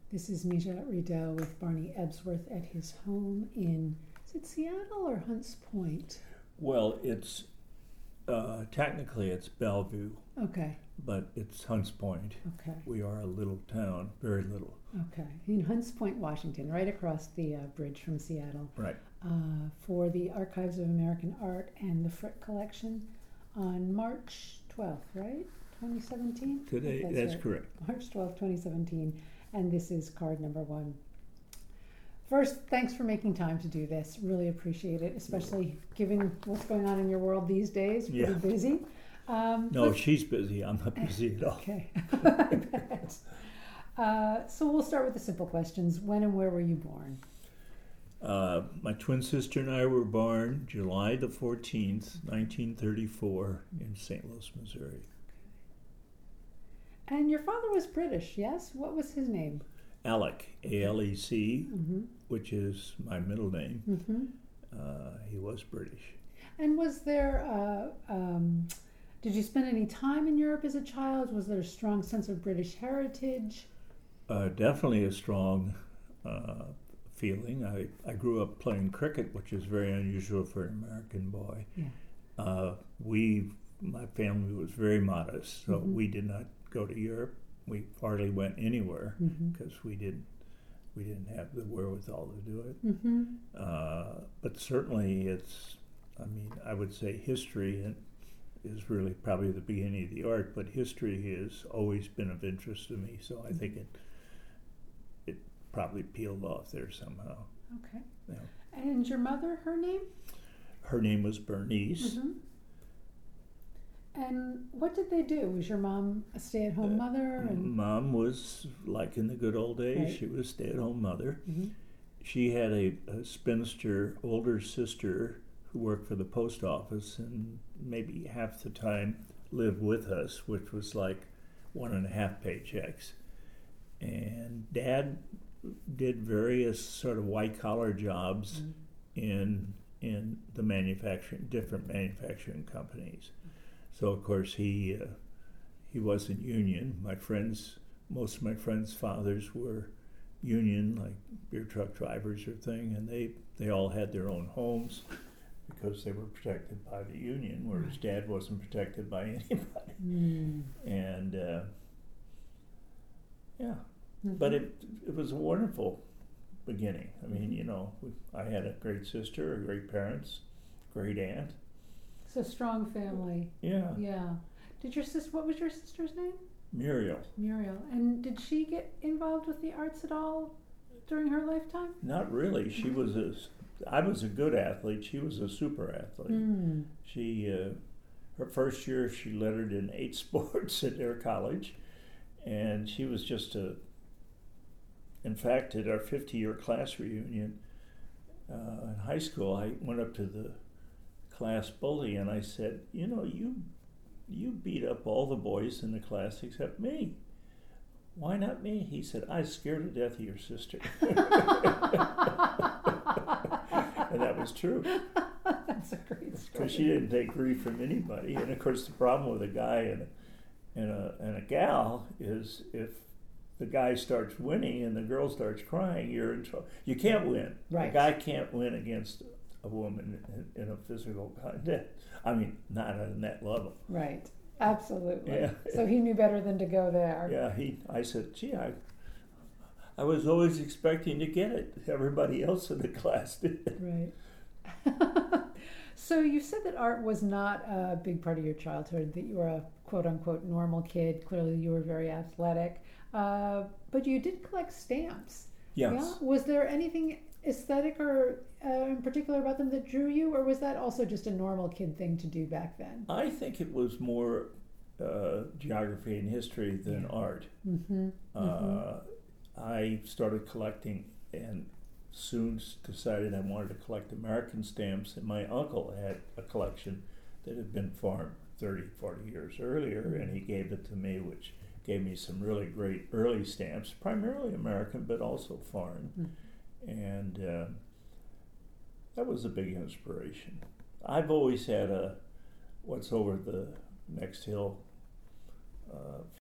This is Misha Riedel with Barney Ebsworth at his home in, is it Seattle or Hunts Point? Well, it's technically it's Bellevue, Okay, but it's Hunts Point. okay, We are a little town, very little. okay. In Hunts Point, Washington, right across the bridge from Seattle, Right. for the Archives of American Art and the Frick Collection on March 12th, right? 2017? Today, That's that's right. correct. March 12th, 2017, and this is card number 1. First, thanks for making time to do this. Really appreciate it, especially given what's going on in your world these days. Pretty Yeah. busy. No, she's busy. I'm not busy at all. Okay, I bet. So we'll start with the simple questions. When and where were you born? My twin sister and I were born July the 14th, 1934, in St. Louis, Missouri. And your father was British, yes? What was his name? Alec, A-L-E-C, Mm-hmm. which is my middle name. Mm-hmm. He was British. And was there, did you spend any time in Europe as a child? Was there a strong sense of British heritage? Definitely a strong feeling. I grew up playing cricket, which is very unusual for an American boy. Yeah. My family was very modest, so Mm-hmm. we did not go to Europe. We hardly went anywhere Mm-hmm. because we didn't have the wherewithal to do it. Mm-hmm. But certainly I would say history is really probably the beginning of the art, but history has always been of interest to me, so I think it probably peeled off there somehow. Okay. Yeah. And your mother, her name? Her name was Bernice. Mm-hmm. And what did they do? Was your mom a stay-at-home mother? And Mom was, like in the good old days, Right. she was a stay-at-home mother. Mhm. She had a spinster older sister who worked for the post office and maybe half the time lived with us, which was like 1.5 paychecks. And Dad did various sort of white-collar jobs in the different manufacturing companies. So of course he wasn't union. Most of my friends' fathers were union, like beer truck drivers or thing, and they all had their own homes because they were protected by the union, whereas Dad wasn't protected by anybody. Mm. And yeah, Mm-hmm. but it was a wonderful beginning. I mean, I had a great sister, great parents, great aunt. It's a strong family. Yeah, Yeah. What was your sister's name? Muriel. Muriel. And did she get involved with the arts at all during her lifetime? Not really. I was a good athlete. She was a super athlete. Mm. She, her first year, she lettered in 8 sports at their college, and she was in fact, at our 50-year class reunion in high school, I went up to the class bully and I said, you beat up all the boys in the class except me. Why not me? He said, I was scared to death of your sister. And that was true. That's a great story. Because she didn't take grief from anybody. And of course, the problem with a guy and a gal is if the guy starts winning and the girl starts crying, you're in trouble. You can't win. Right. A guy can't win against a woman in a physical contest. I mean, not on that level. Right. Absolutely. Yeah. So he knew better than to go there. Yeah, I said, gee, I was always expecting to get it. Everybody else in the class did. Right. So you said that art was not a big part of your childhood, that you were a quote-unquote normal kid. Clearly you were very athletic. But you did collect stamps. Yes. Yeah? Was there anything aesthetic or in particular about them that drew you, or was that also just a normal kid thing to do back then? I think it was more geography and history than art. Mm-hmm. I started collecting and soon decided I wanted to collect American stamps, and my uncle had a collection that had been formed 30, 40 years earlier, and he gave it to me, which gave me some really great early stamps, primarily American, but also foreign. And that was a big inspiration. I've always had what's over the next hill